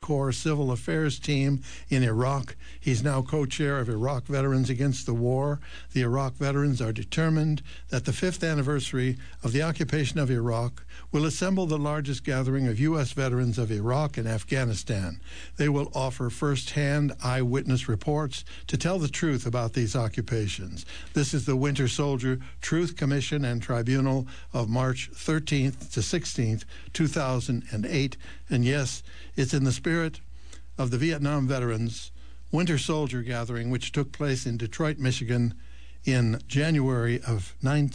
Corps Civil Affairs team in Iraq. He's now co-chair of Iraq Veterans Against the War. The Iraq veterans are determined that the 5th anniversary of the occupation of Iraq will assemble the largest gathering of U.S. veterans of Iraq and Afghanistan. They will offer first-hand eyewitness reports to tell the truth about these occupations. This is the Winter Soldier Truth Commission and Tribunal of March 13th to 16th, 2008. And yes, it's in the spirit of the Vietnam Veterans Winter Soldier Gathering, which took place in Detroit, Michigan in January of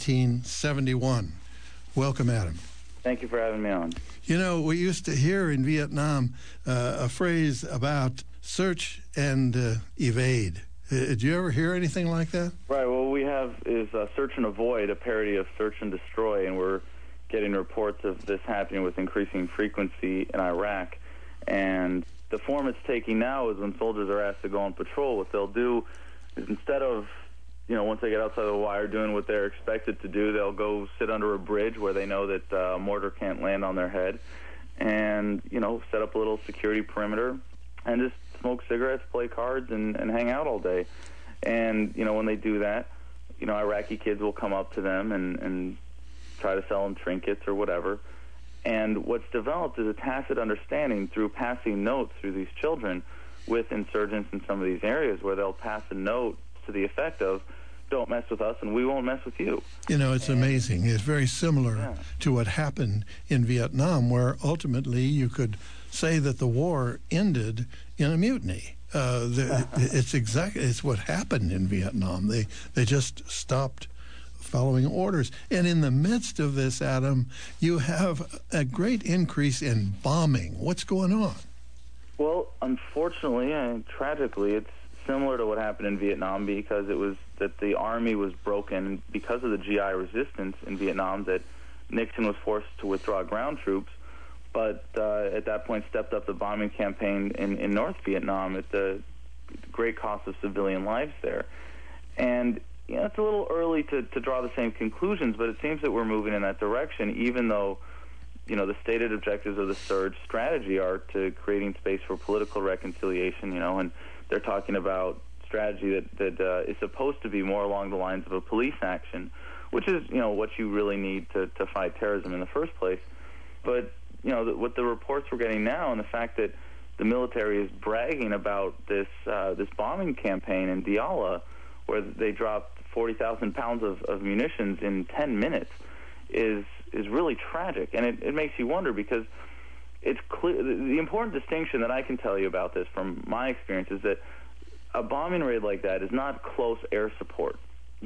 1971. Welcome, Adam. Thank you for having me on. You know, we used to hear in Vietnam a phrase about search and evade. Did you ever hear anything like that? Right. Well, we have is Search and Avoid, a parody of Search and Destroy, and we're getting reports of this happening with increasing frequency in Iraq. And the form it's taking now is when soldiers are asked to go on patrol, what they'll do is instead of, once they get outside the wire doing what they're expected to do, they'll go sit under a bridge where they know that a mortar can't land on their head and, set up a little security perimeter and just smoke cigarettes, play cards, and hang out all day. And, when they do that, Iraqi kids will come up to them and try to sell them trinkets or whatever. And what's developed is a tacit understanding through passing notes through these children with insurgents in some of these areas where they'll pass a note to the effect of, don't mess with us and we won't mess with you. It's amazing. It's very similar to what happened in Vietnam, where ultimately you could say that the war ended in a mutiny. It's what happened in Vietnam. They just stopped following orders. And in the midst of this, Adam, you have a great increase in bombing. What's going on? Well, unfortunately and tragically, it's similar to what happened in Vietnam, because it was that the army was broken because of the GI resistance in Vietnam, that Nixon was forced to withdraw ground troops, but at that point stepped up the bombing campaign in North Vietnam at the great cost of civilian lives there. And it's a little early to draw the same conclusions, but it seems that we're moving in that direction, even though the stated objectives of the surge strategy are to creating space for political reconciliation, and they're talking about strategy that is supposed to be more along the lines of a police action, which is, what you really need to fight terrorism in the first place. But, what the reports we're getting now, and the fact that the military is bragging about this bombing campaign in Diyala, where they dropped 40,000 pounds of munitions in 10 minutes, is really tragic. And it makes you wonder, because it's clear. The important distinction that I can tell you about this from my experience is that a bombing raid like that is not close air support.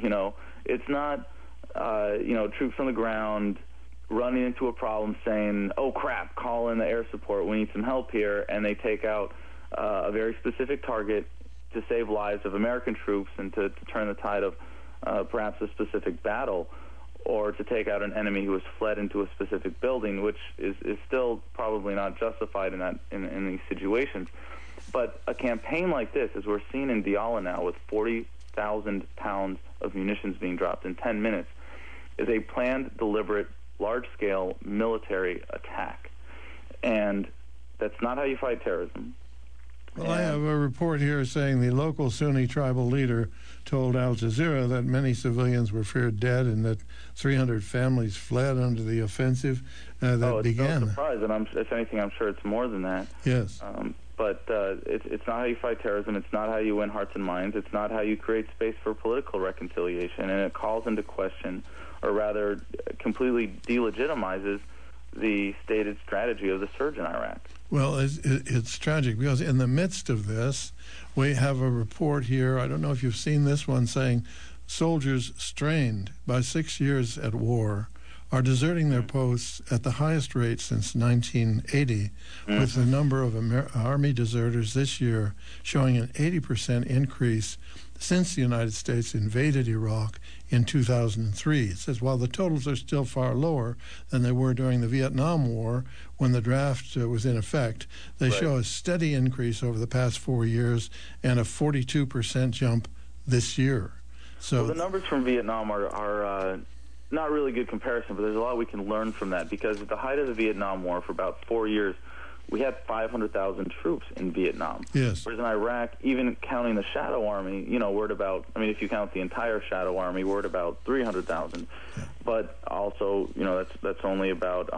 It's not, troops on the ground running into a problem saying, oh, crap, call in the air support, we need some help here, and they take out a very specific target to save lives of American troops and to turn the tide of perhaps a specific battle, or to take out an enemy who has fled into a specific building, which is still probably not justified in these situations. But a campaign like this, as we're seeing in Diyala now, with 40,000 pounds of munitions being dropped in 10 minutes, is a planned, deliberate, large-scale military attack. And that's not how you fight terrorism. Well, I have a report here saying the local Sunni tribal leader told Al Jazeera that many civilians were feared dead and that 300 families fled under the offensive that began. It's no surprise, and if anything, I'm sure it's more than that. Yes. But it's not how you fight terrorism. It's not how you win hearts and minds. It's not how you create space for political reconciliation. And it calls into question, or rather completely delegitimizes, the stated strategy of the surge in Iraq. Well, it's tragic, because in the midst of this, we have a report here, I don't know if you've seen this one, saying soldiers strained by 6 years at war are deserting their posts at the highest rate since 1980, with the number of Army deserters this year showing an 80% increase since the United States invaded Iraq in 2003. It says while the totals are still far lower than they were during the Vietnam War when the draft was in effect, they show a steady increase over the past 4 years and a 42% jump this year. So the numbers from Vietnam are not really good comparison, but there's a lot we can learn from that, because at the height of the Vietnam War, for about 4 years, we had 500,000 troops in Vietnam. Yes. Whereas in Iraq, even counting the Shadow Army, we're at about, if you count the entire Shadow Army, we're at about 300,000. Yeah. But also, that's only about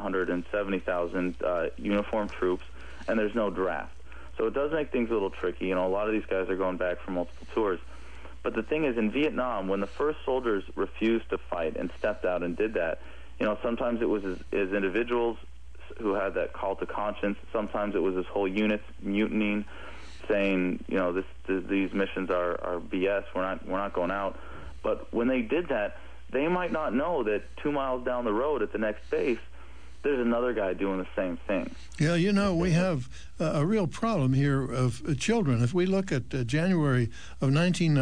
170,000 uniformed troops, and there's no draft. So it does make things a little tricky. A lot of these guys are going back for multiple tours. But the thing is, in Vietnam, when the first soldiers refused to fight and stepped out and did that, sometimes it was as individuals who had that call to conscience. Sometimes it was this whole units mutinying, saying, these missions are BS. We're not going out. But when they did that, they might not know that 2 miles down the road at the next base, there's another guy doing the same thing. Yeah, we have a real problem here of children. If we look at January of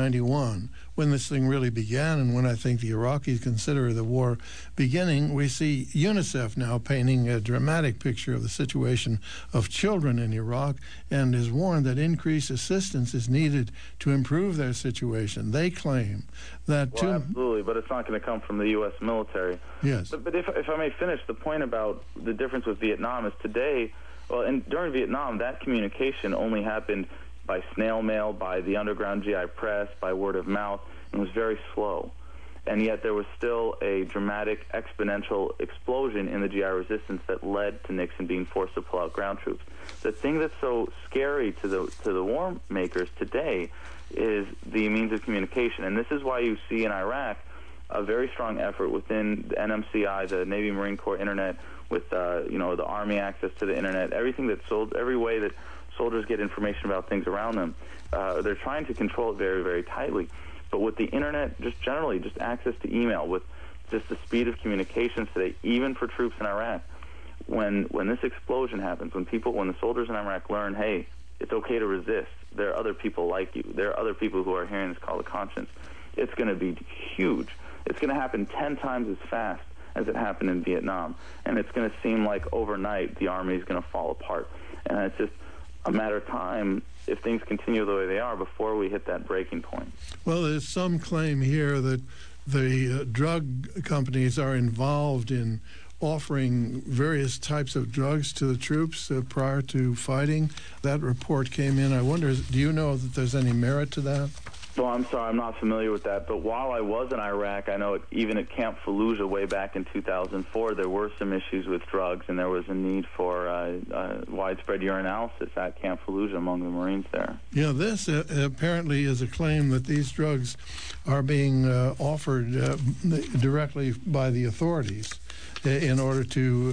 1991, when this thing really began and when I think the Iraqis consider the war beginning, we see UNICEF now painting a dramatic picture of the situation of children in Iraq and is warned that increased assistance is needed to improve their situation. They claim that... absolutely, but it's not going to come from the U.S. military. Yes. But if I may finish, the point about the difference with Vietnam is today... Well, and during Vietnam, that communication only happened by snail mail, by the underground GI press, by word of mouth, and was very slow. And yet there was still a dramatic exponential explosion in the GI resistance that led to Nixon being forced to pull out ground troops. The thing that's so scary to the war makers today is the means of communication. And this is why you see in Iraq a very strong effort within the NMCI, the Navy Marine Corps Internet, with the Army access to the Internet, every way that soldiers get information about things around them. They're trying to control it very, very tightly. But with the Internet, just generally, just access to email, with just the speed of communications today, even for troops in Iraq, when this explosion happens, when the soldiers in Iraq learn, hey, it's okay to resist, there are other people like you, there are other people who are hearing this call to conscience, it's going to be huge. It's going to happen 10 times as fast as it happened in Vietnam. And it's going to seem like overnight the Army is going to fall apart. And it's just a matter of time, if things continue the way they are, before we hit that breaking point. Well, there's some claim here that the drug companies are involved in offering various types of drugs to the troops prior to fighting. That report came in. I wonder, do you know that there's any merit to that? Well, I'm sorry, I'm not familiar with that. But while I was in Iraq, I know even at Camp Fallujah way back in 2004, there were some issues with drugs, and there was a need for widespread urinalysis at Camp Fallujah among the Marines there. Yeah, this apparently is a claim that these drugs are being offered directly by the authorities in order to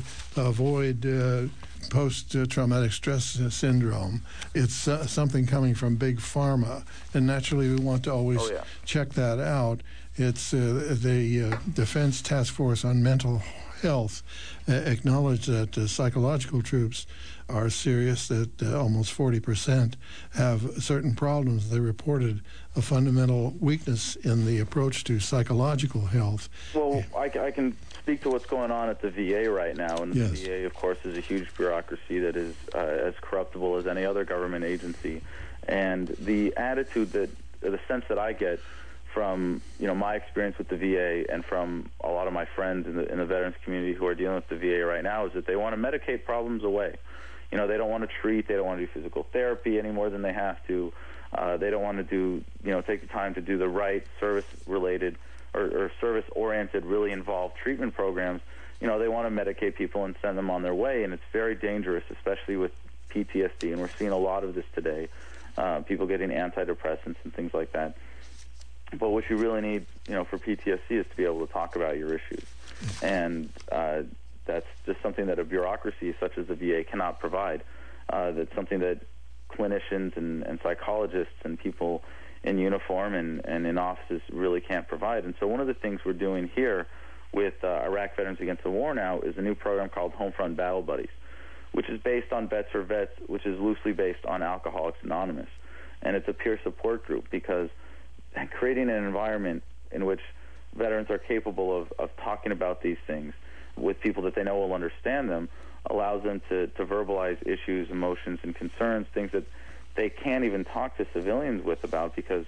avoid post-traumatic stress syndrome. It's something coming from Big Pharma, and naturally we want to always check that out. It's the Defense Task Force on Mental Health acknowledged that psychological troops are serious, that almost 40% have certain problems. They reported a fundamental weakness in the approach to psychological health. Well, I can speak to what's going on at the VA right now, and the VA, of course, is a huge bureaucracy that is as corruptible as any other government agency. And the attitude the sense that I get from my experience with the VA and from a lot of my friends in the veterans community who are dealing with the VA right now is that they want to medicate problems away. They don't want to treat, they don't want to do physical therapy any more than they have to. They don't want to do, take the time to do the right service-related or service-oriented, really involved treatment programs. They want to medicate people and send them on their way, and it's very dangerous, especially with PTSD, and we're seeing a lot of this today, people getting antidepressants and things like that. But what you really need, for PTSD is to be able to talk about your issues. And that's just something that a bureaucracy such as the VA cannot provide. That's something that clinicians and psychologists and people in uniform and in offices really can't provide. And so one of the things we're doing here with Iraq Veterans Against the War now is a new program called Homefront Battle Buddies, which is based on Vets for Vets, which is loosely based on Alcoholics Anonymous. And it's a peer support group because creating an environment in which veterans are capable of talking about these things with people that they know will understand them allows them to verbalize issues, emotions, and concerns, things that they can't even talk to civilians with about because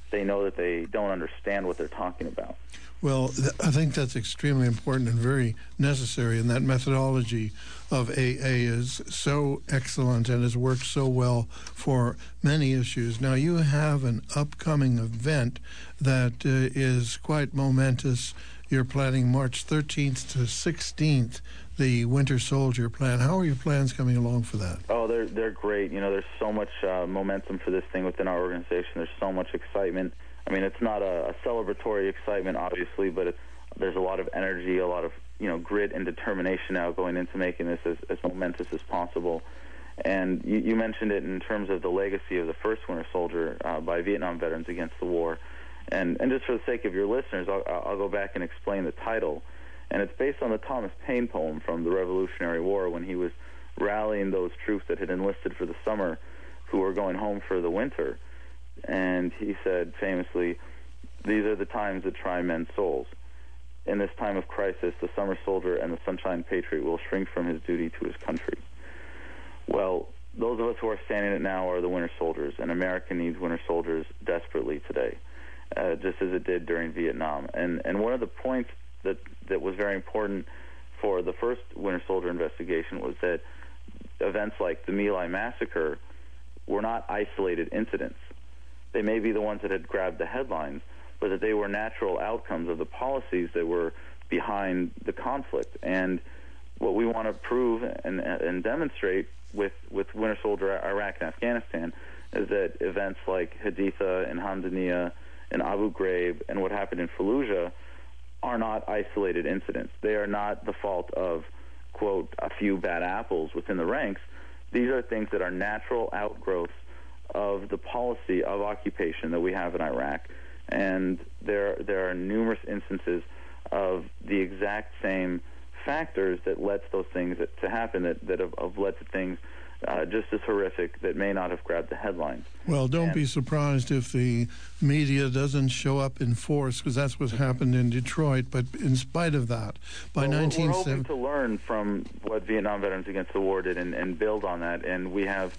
they know that they don't understand what they're talking about. Well, I think that's extremely important and very necessary, and that methodology of AA is so excellent and has worked so well for many issues. Now, you have an upcoming event that is quite momentous. You're planning March 13th to 16th, the Winter Soldier plan. How are your plans coming along for that? Oh, they're great. You know, there's so much momentum for this thing within our organization. There's so much excitement. I mean, it's not a celebratory excitement, obviously, but there's a lot of energy, a lot of grit and determination now going into making this as momentous as possible. And you mentioned it in terms of the legacy of the first Winter Soldier by Vietnam veterans against the war. And just for the sake of your listeners, I'll go back and explain the title. And it's based on the Thomas Paine poem from the Revolutionary War when he was rallying those troops that had enlisted for the summer who were going home for the winter. And he said famously, "These are the times that try men's souls. In this time of crisis, the summer soldier and the sunshine patriot will shrink from his duty to his country." Well, those of us who are standing it now are the Winter Soldiers, and America needs Winter Soldiers desperately today, just as it did during Vietnam. And one of the points that was very important for the first Winter Soldier investigation was that events like the My Lai massacre were not isolated incidents. They may be the ones that had grabbed the headlines, but that they were natural outcomes of the policies that were behind the conflict. And what we want to prove and demonstrate with Winter Soldier Iraq and Afghanistan is that events like Haditha and Hamdaniya and Abu Ghraib and what happened in Fallujah are not isolated incidents. They are not the fault of, quote, a few bad apples within the ranks. These are things that are natural outgrowths of the policy of occupation that we have in Iraq. And there are numerous instances of the exact same factors that led those things to happen, that have led to things just as horrific that may not have grabbed the headlines. Well, don't be surprised if the media doesn't show up in force, because that's what happened in Detroit. But in spite of that, by we're hoping to learn from what Vietnam Veterans Against the War did and build on that. And we have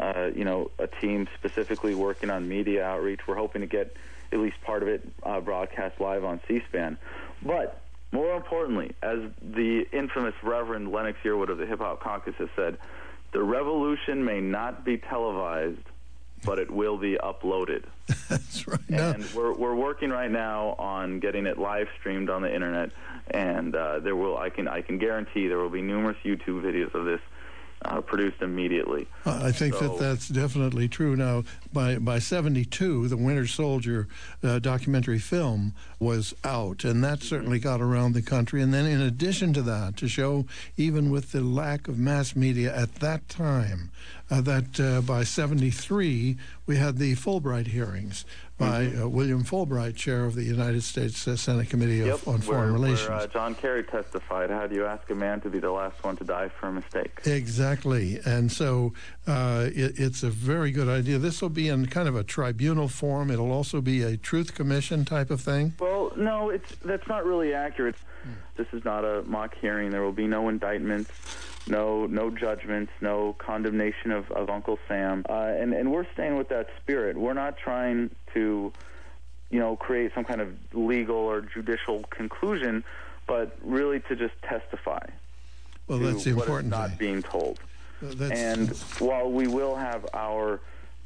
a team specifically working on media outreach. We're hoping to get at least part of it broadcast live on C-SPAN. But more importantly, as the infamous Reverend Lennox Yearwood of the Hip Hop Caucus has said, the revolution may not be televised, but it will be uploaded. That's right. And we're working right now on getting it live streamed on the internet, and I can guarantee there will be numerous YouTube videos of this produced immediately. I think that's definitely true. Now, by 72, the Winter Soldier documentary film was out, and that certainly got around the country. And then in addition to that, to show even with the lack of mass media at that time, that by 73, we had the Fulbright hearings by William Fulbright, chair of the United States Senate Committee on Foreign Relations. Where John Kerry testified, how do you ask a man to be the last one to die for a mistake? Exactly. And so it's a very good idea. This will be in kind of a tribunal form. It'll also be a truth commission type of thing. Well, no, that's not really accurate. This is not a mock hearing. There will be no indictments, no judgments, no condemnation of Uncle Sam. And we're staying with that spirit. We're not trying to, create some kind of legal or judicial conclusion, but really to just testify. Well, that's the important thing. What is not being told. And while we will have our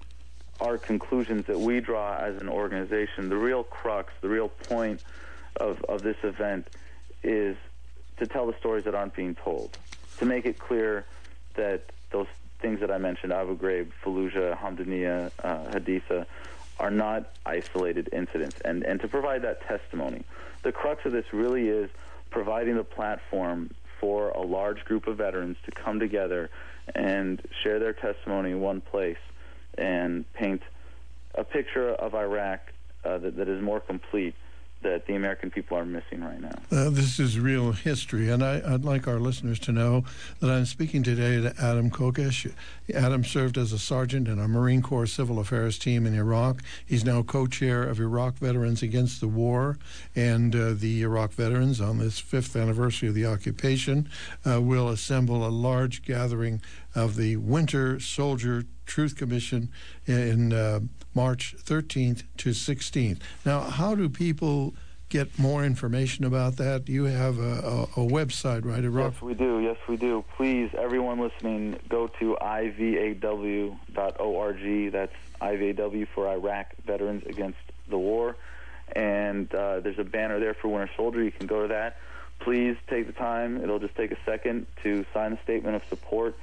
conclusions that we draw as an organization, the real crux, the real point of this event is to tell the stories that aren't being told, to make it clear that those things that I mentioned, Abu Ghraib, Fallujah, Hamdaniya, Haditha, are not isolated incidents, and to provide that testimony. The crux of this really is providing the platform for a large group of veterans to come together and share their testimony in one place and paint a picture of Iraq that is more complete, that the American people are missing right now. This is real history, and I'd like our listeners to know that I'm speaking today to Adam Kokesh. Adam served as a sergeant in a Marine Corps Civil Affairs team in Iraq. He's now co-chair of Iraq Veterans Against the War, and the Iraq veterans, on this 5th anniversary of the occupation, will assemble a large gathering of the Winter Soldier Truth Commission in March 13th to 16th. Now, how do people get more information about that? You have a website, right? Yes, we do. Yes, we do. Please, everyone listening, go to ivaw.org. That's IVAW for Iraq Veterans Against the War. And there's a banner there for Winter Soldier. You can go to that. Please take the time. It'll just take a second to sign a statement of support.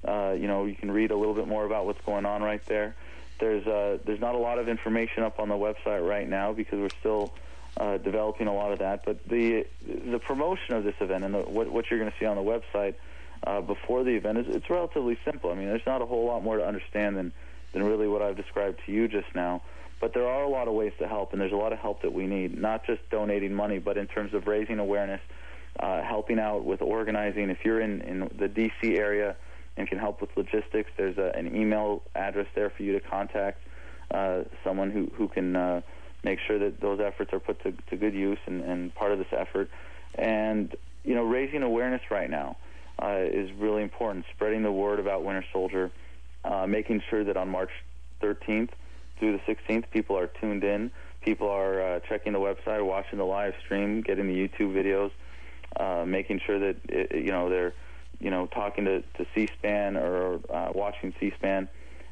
You can read a little bit more about what's going on right there. There's not a lot of information up on the website right now because we're still developing a lot of that. But the promotion of this event and what you're going to see on the website before the event it's relatively simple. I mean, there's not a whole lot more to understand than really what I've described to you just now. But there are a lot of ways to help, and there's a lot of help that we need, not just donating money, but in terms of raising awareness, helping out with organizing. If you're in the D.C. area and can help with logistics, there's an email address there for you to contact someone who can make sure that those efforts are put to good use and part of this effort. And, raising awareness right now is really important, spreading the word about Winter Soldier, making sure that on March 13th through the 16th, people are tuned in, people are checking the website, watching the live stream, getting the YouTube videos, making sure that, they're, talking to C-SPAN or watching C-SPAN,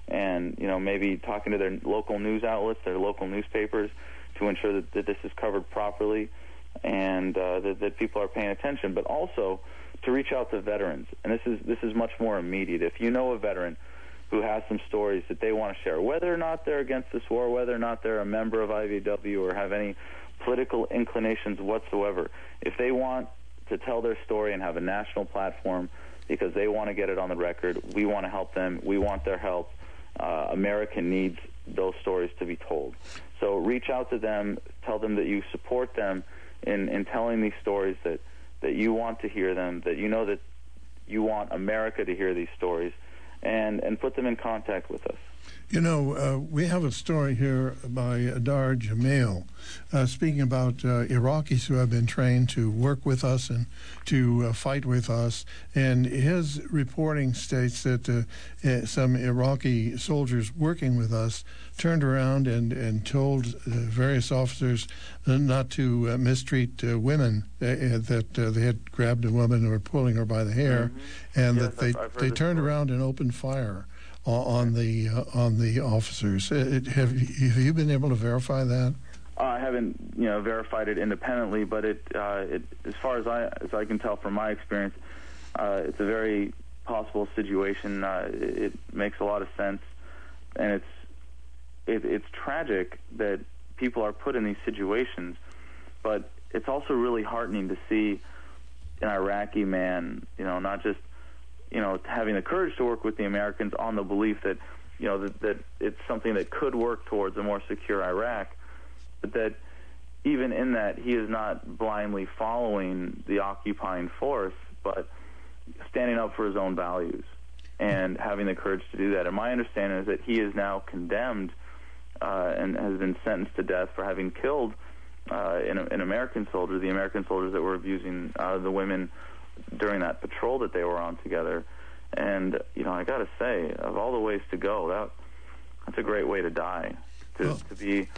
and maybe talking to their local news outlets, their local newspapers, to ensure that this is covered properly and that people are paying attention. But also to reach out to veterans, and this is much more immediate. If you know a veteran who has some stories that they want to share, whether or not they're against this war, whether or not they're a member of IVW or have any political inclinations whatsoever, if they want to tell their story and have a national platform because they want to get it on the record, we want to help them. We want their help. America needs those stories to be told. So reach out to them, tell them that you support them in telling these stories, that you want to hear them, that you know that you want America to hear these stories, and put them in contact with us. We have a story here by Adar Jamil speaking about Iraqis who have been trained to work with us and to fight with us. And his reporting states that some Iraqi soldiers working with us turned around and told various officers not to mistreat women, that they had grabbed a woman and were pulling her by the hair, and yes, that they turned around and opened fire on the officers. Have you been able to verify that? I haven't, verified it independently, but it as far as I can tell from my experience, it's a very possible situation. It makes a lot of sense, and it's tragic that people are put in these situations, but it's also really heartening to see an Iraqi man, not just having the courage to work with the Americans on the belief that, that it's something that could work towards a more secure Iraq, but that even in that he is not blindly following the occupying force, but standing up for his own values and having the courage to do that. And my understanding is that he is now condemned and has been sentenced to death for having killed an American soldier, the American soldiers that were abusing the women during that patrol that they were on together. And, I got to say, of all the ways to go, that's a great way to die, to be,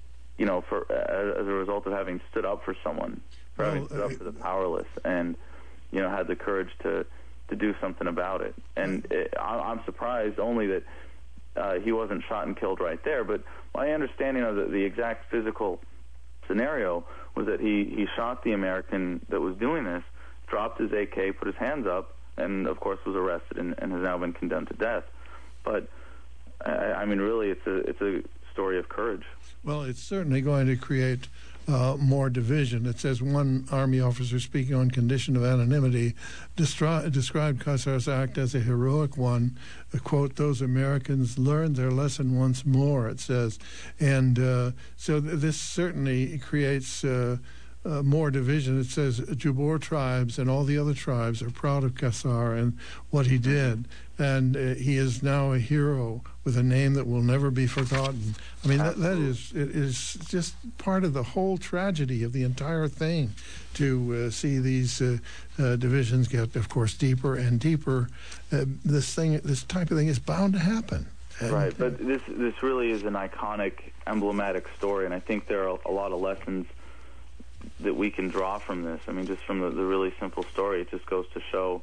as a result of having stood up for someone, having stood up for the powerless, and, had the courage to do something about it. And I'm surprised only that he wasn't shot and killed right there, but my understanding of the exact physical scenario was that he shot the American that was doing this, dropped his AK, put his hands up, and of course was arrested and has now been condemned to death. But really, it's a story of courage. Well, it's certainly going to create more division. It says one Army officer speaking on condition of anonymity described Qassar's act as a heroic one. Quote, "Those Americans learned their lesson once more," it says. And so this certainly creates more division. It says Jubor tribes and all the other tribes are proud of Kassar and what he did, and he is now a hero with a name that will never be forgotten. I mean, that is just part of the whole tragedy of the entire thing, to see these divisions get, of course, deeper and deeper. This type of thing is bound to happen. Right, but this really is an iconic, emblematic story, and I think there are a lot of lessons that we can draw from this. I mean, just from the really simple story, it just goes to show,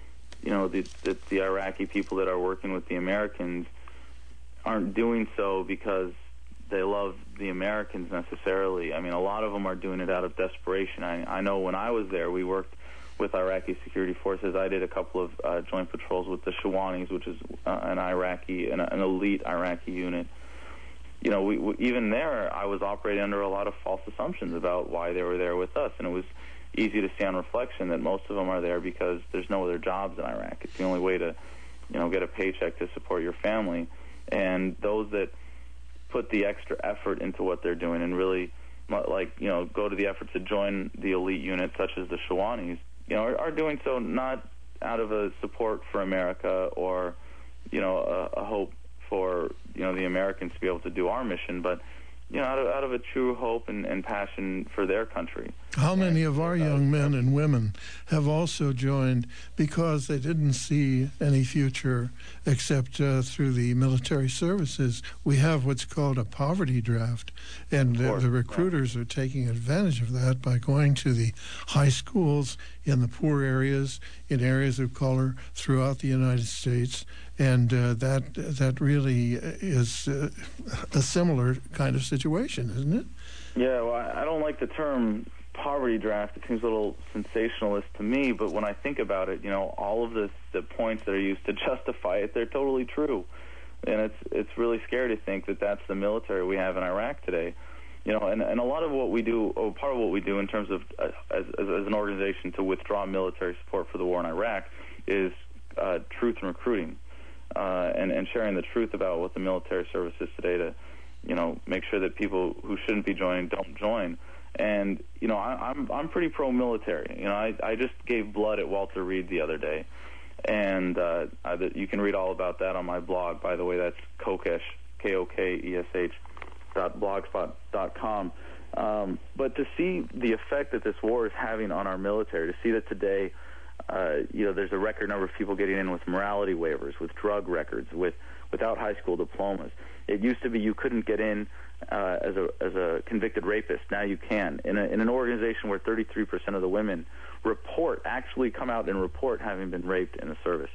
that the Iraqi people that are working with the Americans aren't doing so because they love the Americans necessarily. I mean, a lot of them are doing it out of desperation. I know when I was there, we worked with Iraqi security forces. I did a couple of joint patrols with the Shawanis, which is an elite Iraqi unit. We even there, I was operating under a lot of false assumptions about why they were there with us, and it was easy to see on reflection that most of them are there because there's no other jobs in Iraq. It's the only way to, get a paycheck to support your family. And those that put the extra effort into what they're doing and really, go to the effort to join the elite unit, such as the Shawanis, are doing so not out of a support for America or, a hope for, the Americans to be able to do our mission, but, out of a true hope and passion for their country. How many of our young men and women have also joined because they didn't see any future except through the military services? We have what's called a poverty draft, and the recruiters are taking advantage of that by going to the high schools in the poor areas, in areas of color throughout the United States, and that really is a similar kind of situation, isn't it? Yeah, well, I don't like the term poverty draft. It seems a little sensationalist to me, but when I think about it, all of the points that are used to justify it, they're totally true. And it's really scary to think that that's the military we have in Iraq today. And a lot of what we do, or part of what we do in terms of as an organization to withdraw military support for the war in Iraq is truth and recruiting, and sharing the truth about what the military service is today to, make sure that people who shouldn't be joining don't join. And I'm pretty pro-military. I just gave blood at Walter Reed the other day, and you can read all about that on my blog. By the way, that's Kokesh, Kokesh .blogspot.com. But to see the effect that this war is having on our military, to see that today, there's a record number of people getting in with morality waivers, with drug records, without high school diplomas. It used to be you couldn't get in as a convicted rapist. Now you can. In an organization where 33% of the women actually come out and report having been raped in the service.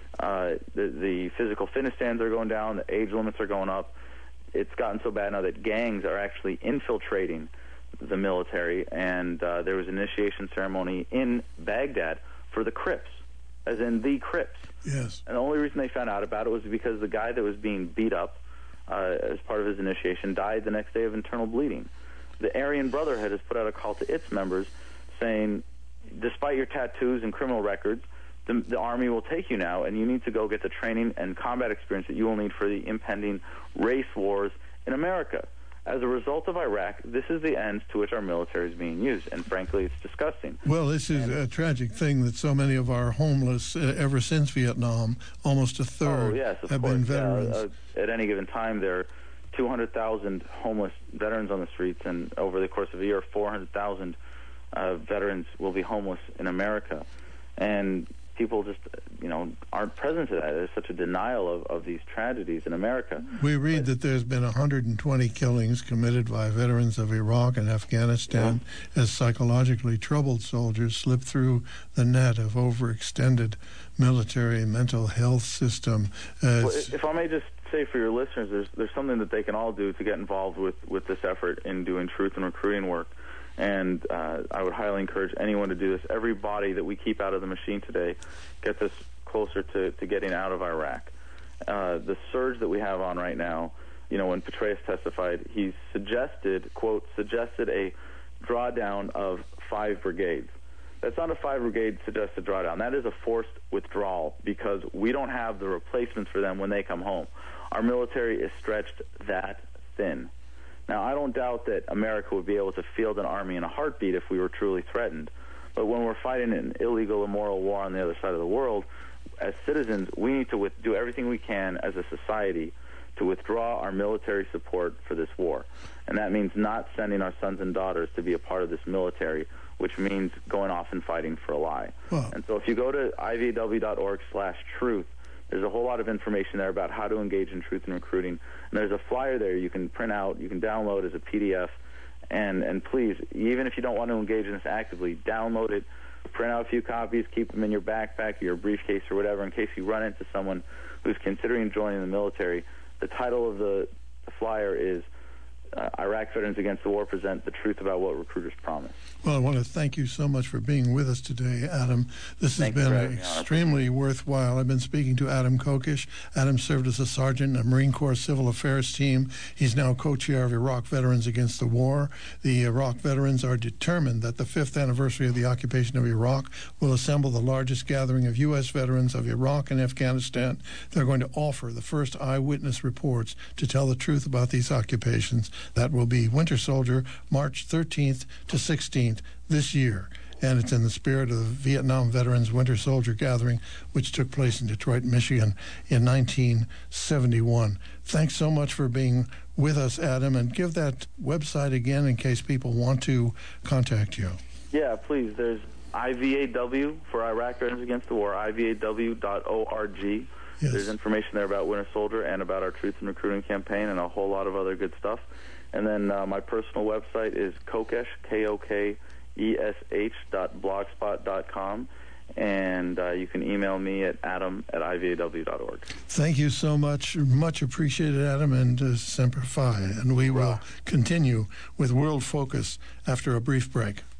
The physical fitness standards are going down. The age limits are going up. It's gotten so bad now that gangs are actually infiltrating the military, and there was an initiation ceremony in Baghdad for the Crips, as in the Crips. Yes. And the only reason they found out about it was because the guy that was being beat up as part of his initiation died the next day of internal bleeding. The Aryan Brotherhood has put out a call to its members saying, despite your tattoos and criminal records, the Army will take you now, and you need to go get the training and combat experience that you will need for the impending race wars in America. As a result of Iraq, this is the ends to which our military is being used, and frankly, it's disgusting. Well, this is a tragic thing that so many of our homeless, ever since Vietnam, almost a third, have been veterans. At any given time, there are 200,000 homeless veterans on the streets, and over the course of a year, 400,000 veterans will be homeless in America. And people just, aren't present to that. There's such a denial of these tragedies in America. We read that there's been 120 killings committed by veterans of Iraq and Afghanistan as psychologically troubled soldiers slip through the net of overextended military mental health system. Well, if I may just say for your listeners, there's something that they can all do to get involved with this effort in doing truth and recruiting work. And I would highly encourage anyone to do this. Every body that we keep out of the machine today gets us closer to getting out of Iraq. The surge that we have on right now, when Petraeus testified, he suggested a drawdown of 5 brigades. That's not a 5-brigade suggested drawdown. That is a forced withdrawal because we don't have the replacements for them when they come home. Our military is stretched that thin. Now, I don't doubt that America would be able to field an army in a heartbeat if we were truly threatened. But when we're fighting an illegal, immoral war on the other side of the world, as citizens, we need to do everything we can as a society to withdraw our military support for this war. And that means not sending our sons and daughters to be a part of this military, which means going off and fighting for a lie. Wow. And so if you go to ivaw.org/truth, there's a whole lot of information there about how to engage in truth and recruiting. And there's a flyer there you can print out, you can download as a PDF. And please, even if you don't want to engage in this actively, download it, print out a few copies, keep them in your backpack or your briefcase or whatever in case you run into someone who's considering joining the military. The title of the flyer is Iraq Veterans Against the War present the truth about what recruiters promise. Well, I want to thank you so much for being with us today, Adam. This has been extremely worthwhile. I've been speaking to Adam Kokesh. Adam served as a sergeant in the Marine Corps Civil Affairs team. He's now co-chair of Iraq Veterans Against the War. The Iraq veterans are determined that the 5th anniversary of the occupation of Iraq will assemble the largest gathering of U.S. veterans of Iraq and Afghanistan. They're going to offer the first eyewitness reports to tell the truth about these occupations. That will be Winter Soldier, March 13th to 16th this year. And it's in the spirit of the Vietnam Veterans Winter Soldier Gathering, which took place in Detroit, Michigan in 1971. Thanks so much for being with us, Adam, and give that website again in case people want to contact you. Yeah, please. There's IVAW for Iraq Veterans Against the War, ivaw.org. Yes. There's information there about Winter Soldier and about our Truth and Recruiting campaign and a whole lot of other good stuff. And then my personal website is Kokesh, KOKESH.blogspot.com. And you can email me at adam@ivaw.org. Thank you so much. Much appreciated, Adam, and Semper Fi. And we will continue with World Focus after a brief break.